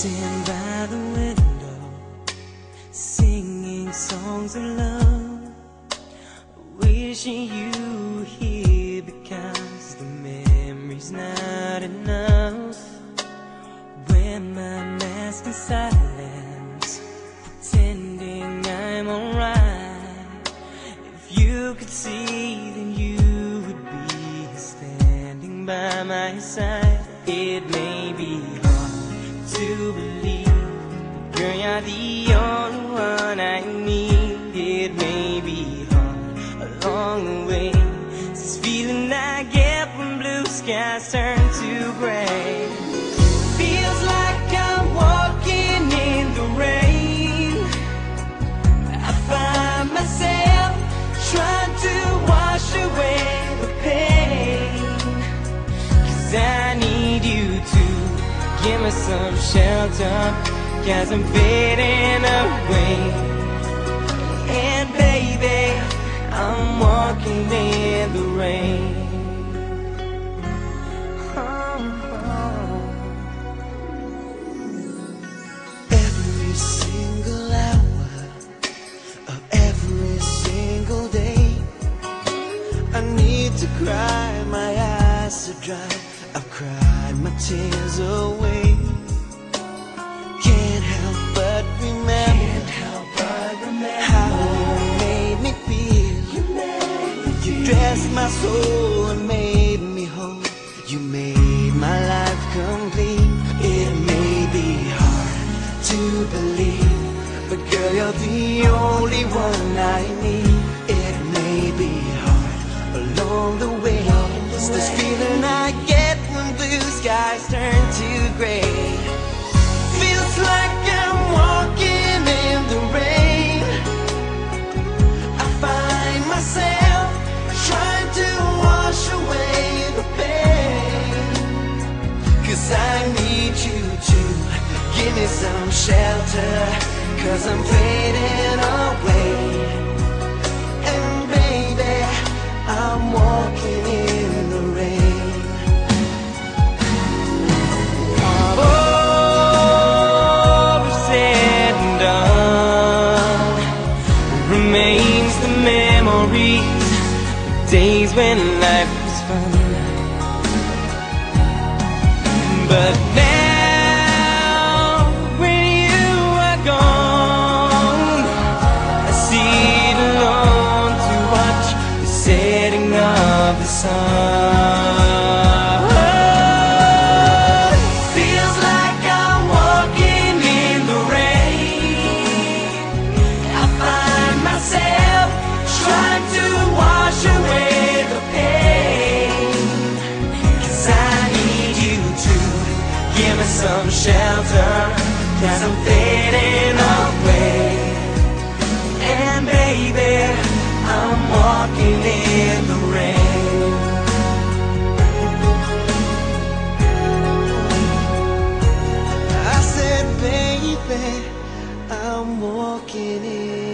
Sitting by the window, singing songs of love, wishing you were here because the memory's not enough. Wear my mask in silence, pretending I'm alright. If you could see, then you would be standing by my side. It may be hard to believe, girl, you're the only one I need. It may be hard along the way, this feeling I get when blue skies turn to gray. Feels like I'm walking in the rain. I find myself trying to wash away the pain, 'cause I need you to give me some shelter, 'cause I'm fading away. And baby, I'm walking in the rain. Every single hour of every single day, I need to cry, my eyes are dry, I've cried my tears away. Can't help but remember how you made me feel. You dressed my soul and made me whole. You made my life complete. It may be hard to believe, but girl, you're the only one I need. It may be hard along the way, it's this feeling I get when blue skies turn to gray. Feels like I'm walking in the rain. I find myself trying to wash away the pain, 'cause I need you to give me some shelter, 'cause I'm fading away. And baby, I'm walking in the rain. All is said and done, remains the memories, the days when life was fun. But now, when you are gone, I sit alone to watch the setting of the sun. Feels like I'm walking in the rain. I find myself trying to wash away the pain, 'cause I need you to give me some shelter, 'cause I'm fading away. And baby, I'm walking in the rain. I said, baby, I'm walking in